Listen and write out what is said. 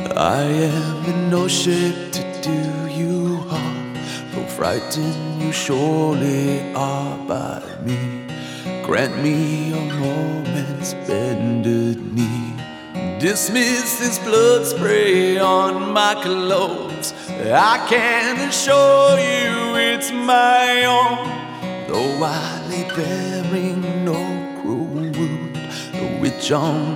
I am in no shape to do you harm, though frightened you surely are by me. Grant me a moment's bended knee. Dismiss this blood spray on my clothes. I can assure you it's my own, though I lay bearing no cruel wound, the witch on